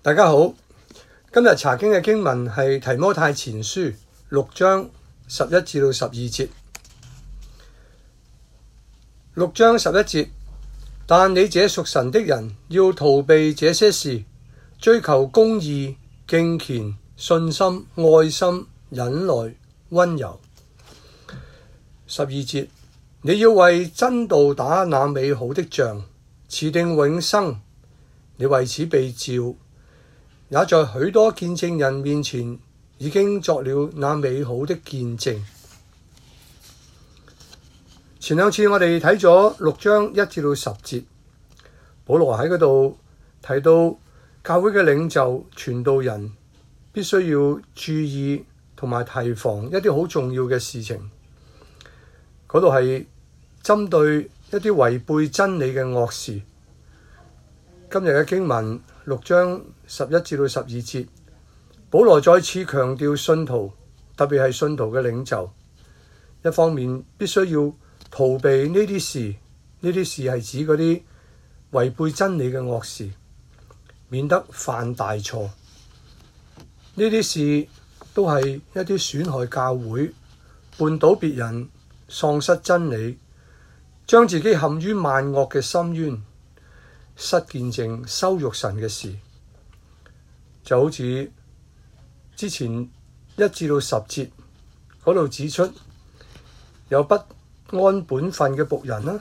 大家好，今日查經嘅經文係提摩太前書6章11至到12節。6章11節，但你這屬神的人要逃避這些事，追求公義、敬虔、信心、愛心、忍耐、溫柔。12節，你要為真道打那美好的仗，持定永生。你為此被召，也在許多見證人面前已經作了那美好的見證。前兩次我哋睇咗6章1至到10節，保羅喺嗰度提到教會嘅領袖、傳道人必須要注意同埋提防一啲好重要嘅事情。嗰度係針對一啲違背真理嘅惡事。今日嘅經文6章11至到12節，保羅再次強調信徒，特別係信徒嘅領袖，一方面必須要逃避呢啲事，呢啲事係指嗰啲違背真理嘅惡事，免得犯大錯。呢啲事都係一啲損害教會、絆倒別人、喪失真理、將自己陷於萬惡嘅深淵、失見證、羞辱神嘅事。就好似之前1至到10節嗰度指出，有不安本分嘅僕人啦，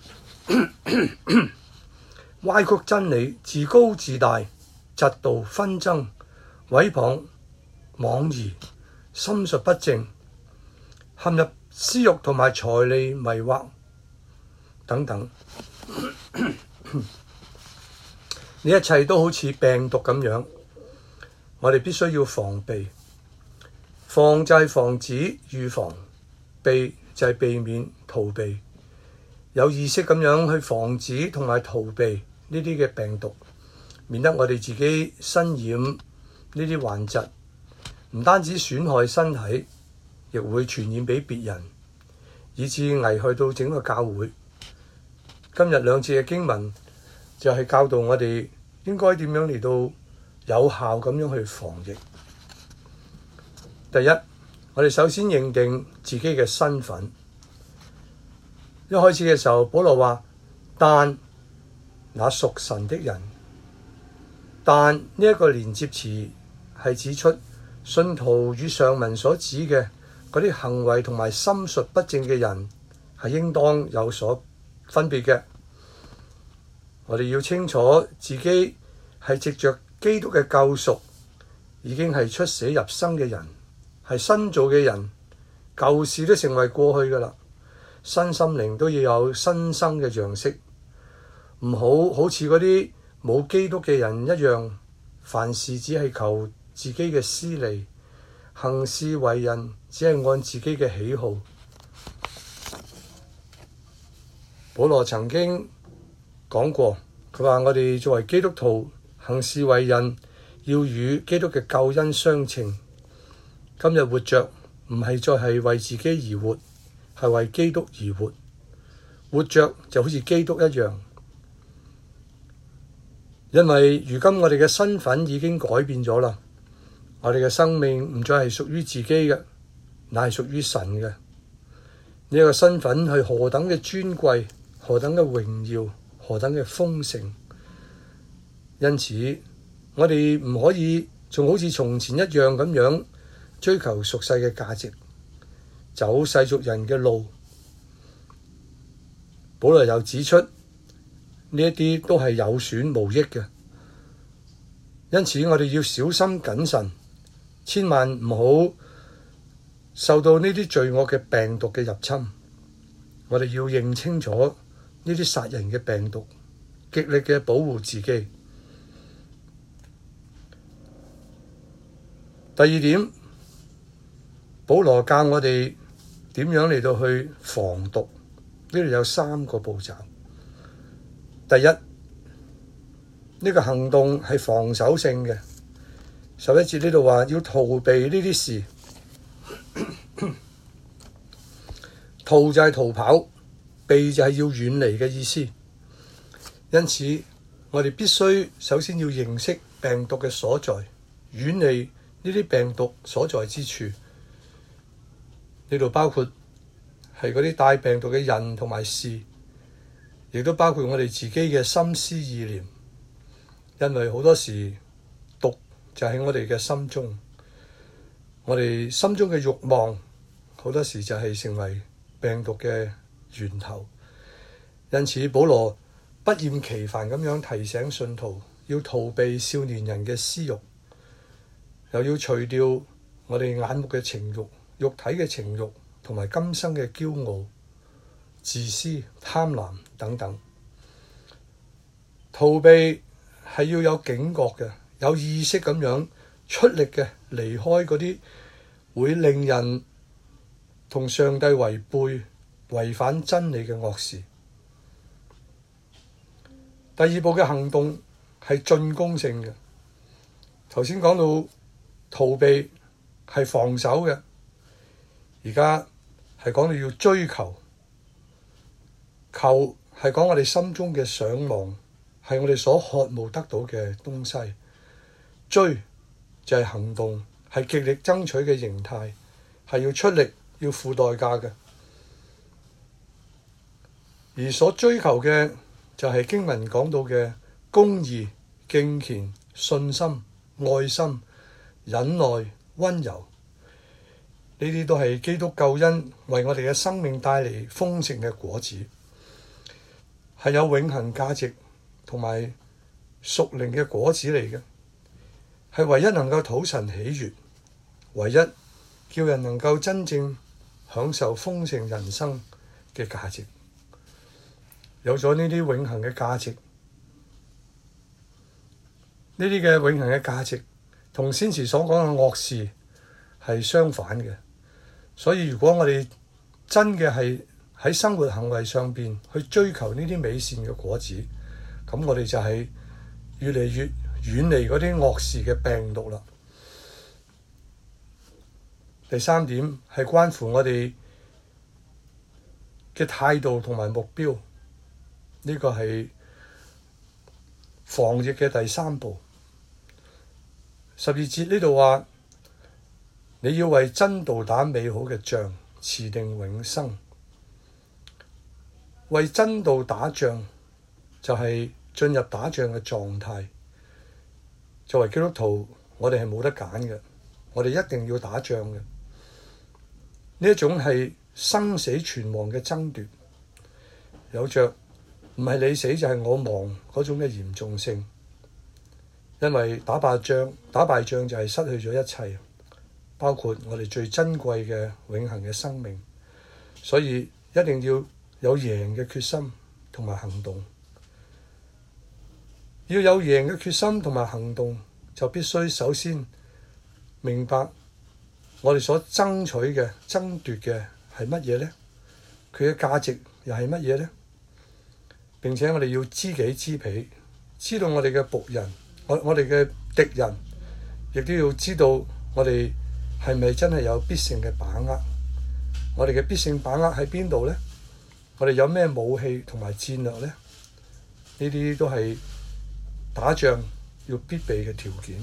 歪曲真理、自高自大、嫉妒、紛爭、毀謗、妄疑、心術不正、陷入私慾同埋財利迷惑等等。呢一切都好似病毒咁樣，我哋必須要防備。防就係防止、預防；避就係避免、逃避。有意識咁樣去防止同埋逃避呢啲嘅病毒，免得我哋自己身染呢啲患疾，唔單止損害身體，亦會傳染俾別人，以致危害到整個教會。今日兩節嘅經文就係教導我哋應該點樣嚟到有效咁樣去防疫。第一，我哋首先認定自己嘅身份。一開始嘅時候，保羅話：但那屬神的人，但呢一個連接詞係指出信徒與上文所指嘅嗰啲行為同埋心術不正嘅人係應當有所分別嘅。我哋要清楚自己係藉着基督嘅救贖，已經係出死入生嘅人，係新造嘅人，舊事都成為過去㗎喇。新心靈都要有新生嘅樣式，唔好似嗰啲冇基督嘅人一樣，凡事只係求自己嘅私利，行事為人只係按自己嘅喜好。保羅曾經講過，佢話我哋作為基督徒行事為人，要與基督嘅救恩相稱。今日活着唔係再係為自己而活，係為基督而活。活着就好似基督一樣，因為如今我哋嘅身份已經改變咗啦。我哋嘅生命唔再係屬於自己嘅，乃係屬於神嘅。呢個身份係何等嘅尊貴，何等嘅榮耀，何等嘅豐盛。因此我哋唔可以仲好似從前一樣咁樣追求俗世嘅價值，走世俗人嘅路。保羅又指出呢一啲都係有損無益嘅，因此我哋要小心謹慎，千萬唔好受到呢啲罪惡嘅病毒嘅入侵。我哋要認清楚呢啲殺人嘅病毒，極力嘅保護自己。第二點，保羅教我哋點樣嚟到去防毒。呢度有3個步驟。第一，呢個行動係防守性嘅。11節呢度話要逃避呢啲事，逃就係逃跑，避就係要遠離嘅意思。因此我哋必須首先要認識病毒嘅所在，遠離呢啲病毒所在之處。呢度包括係嗰啲帶病毒嘅人同埋事，亦都包括我哋自己嘅心思意念。因為好多時毒就喺我哋嘅心中，我哋心中嘅慾望好多時就係成為病毒嘅源頭。因此保羅不厭其煩咁樣提醒信徒要逃避少年人嘅私慾，又要除掉我哋眼目嘅情慾、肉體嘅情慾同埋今生嘅驕傲、自私、貪婪等等。逃避係要有警覺嘅，有意識咁樣出力嘅離開嗰啲會令人同上帝違背、違反真理嘅惡事。第二步嘅行動係進攻性嘅。頭先講到逃避係防守嘅，而家係講到要追求。求係講我哋心中嘅想望，係我哋所渴慕得到嘅東西。追就係行動，係極力爭取嘅形態，係要出力，要付代價嘅。而所追求嘅就係經文講到嘅公義、敬虔、信心、愛心、忍耐、溫柔，呢啲都係基督救恩為我哋嘅生命帶嚟豐盛嘅果子，係有永恆價值同埋屬靈嘅果子嚟嘅，係唯一能夠討神喜悅，唯一叫人能夠真正享受豐盛人生嘅價值。有咗呢啲永恆嘅價值，呢啲嘅永恆嘅價值同先前所講嘅惡事係相反嘅。所以如果我哋真嘅係喺生活行為上邊去追求呢啲美善嘅果子，咁我哋就係越嚟越遠離嗰啲惡事嘅病毒啦。第三點係關乎我哋嘅態度同埋目標。呢個係防疫嘅第三步。12節呢度話，你要為真道打美好嘅仗，持定永生。為真道打仗就係進入打仗嘅狀態。作為基督徒，我哋係冇得揀嘅，我哋一定要打仗嘅。呢一種係生死存亡嘅爭奪，有着唔係你死就係我亡嗰種嘅嚴重性。因為打敗仗就係失去咗一切，包括我哋最珍貴嘅永恆嘅生命。所以一定要有贏嘅決心同埋行動。要有贏嘅決心同埋行動，就必須首先明白我哋所爭取嘅、爭奪嘅係乜嘢呢？佢嘅價值又係乜嘢呢？並且我哋要知己知彼，知道我哋嘅僕人，我哋嘅敵人，亦都要知道我哋係咪真係有必勝嘅把握。我哋嘅必勝把握喺邊度呢？我哋有咩武器同埋戰略呢？呢啲都係打仗要必備嘅條件。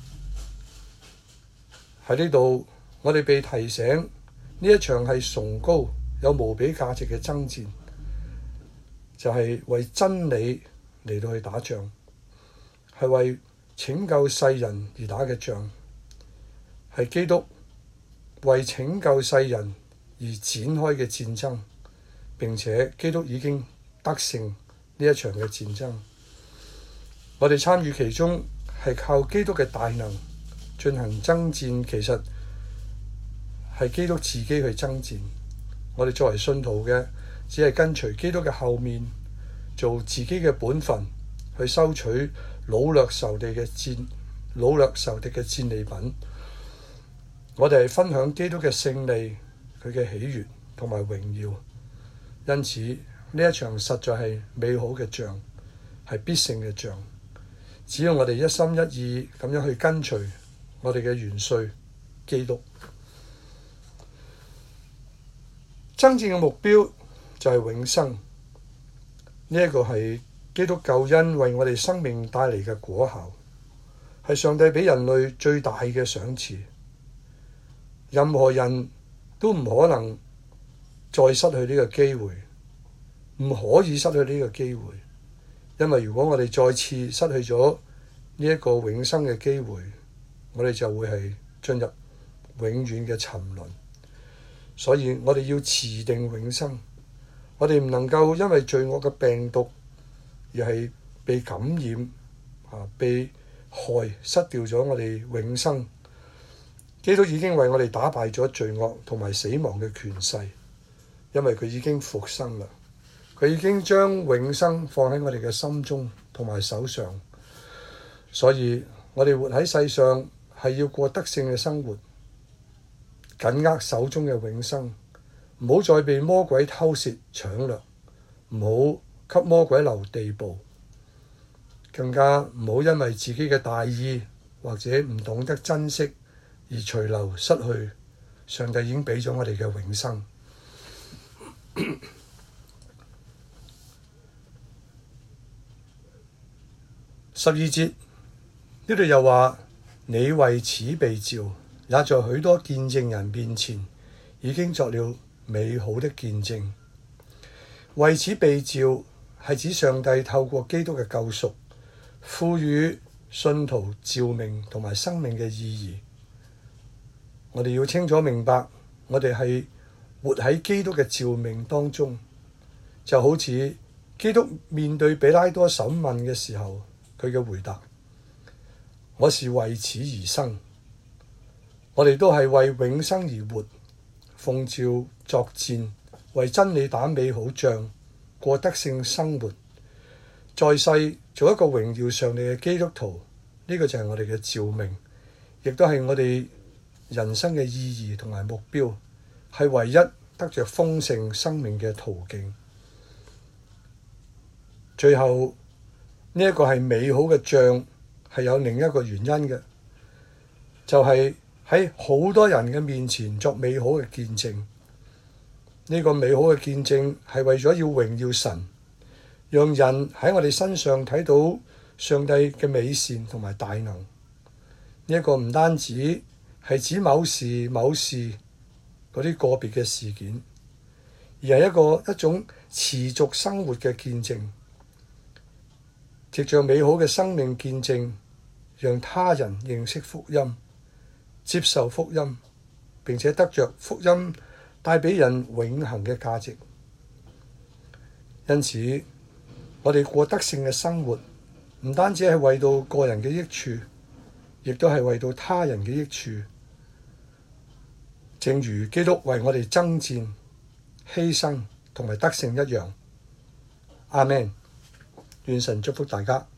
喺呢度，我哋被提醒呢一場係崇高有無比價值嘅爭戰，就係為真理嚟到去打仗，係為拯救世人而打嘅仗，係基督為拯救世人而展開嘅戰爭。並且基督已經得勝呢一場嘅戰爭，我哋參與其中係靠基督嘅大能進行爭戰。其實係基督自己去爭戰，我哋作為信徒嘅只係跟隨基督嘅後面，做自己嘅本分，去收取擄掠仇敵嘅戰利品。我哋係分享基督嘅勝利，佢嘅喜悅同埋榮耀。因此呢一場實在係美好嘅仗，係必勝嘅仗。只要我哋一心一意咁樣去跟隨我哋嘅元帥基督。爭戰嘅目標就係永生，呢一個係基督救恩為我哋生命帶嚟嘅果效。 係上帝俾人類最大嘅賞賜，任何人都唔可能再失去呢個機會，唔可以失去呢個機會，因為如果我哋再次失去咗呢一個永生嘅機會，我哋就會係進入永遠嘅沉淪。所以我哋要持定永生，我哋唔能夠因為罪惡嘅病毒而係被感染被害，失掉咗我哋永生。基督已經為我哋打敗咗罪惡同埋死亡嘅權勢，因為佢已經復生啦，佢已經將永生放喺我哋嘅心中同埋手上。所以我哋活喺世上係要過得勝嘅生活，緊握手中嘅永生，唔好再被魔鬼偷竊搶掠，唔好給魔鬼留地步，更加唔好因為自己嘅大意或者唔懂得珍惜而隨流失去上帝已經俾咗我哋嘅永生。12節呢度又話，你為此被召，也在許多見證人面前已經作了美好的見證。為此被召係指上帝透過基督嘅救贖，賦予信徒召命同埋生命嘅意義。我哋要清楚明白，我哋係活喺基督嘅召命當中，就好似基督面對彼拉多審問嘅時候，佢嘅回答：我是為此而生。我哋都係為永生而活，奉召作戰，為真理打美好仗，過得勝生活，在世做一個榮耀上帝嘅基督徒。呢個就係我哋嘅召命，亦都係我哋人生嘅意義同埋目標，係唯一得着豐盛生命嘅途徑。最後呢一個係美好嘅仗，係有另一個原因嘅，就係喺好多人嘅面前作美好嘅見證。呢個美好嘅見證係為咗要榮耀神，讓人喺我哋身上睇到上帝嘅美善同埋大能。呢一個唔單止係指某時某事嗰啲個別嘅事件，而係一種持續生活嘅見證，藉著美好嘅生命見證，讓他人認識福音，接受福音，並且得着福音帶俾人永恆嘅價值。因此，我哋過得勝嘅生活，唔單止係為到個人嘅益處，亦都係為到他人嘅益處。正如基督為我哋爭戰、犧牲同埋得勝一樣。阿們，願神祝福大家。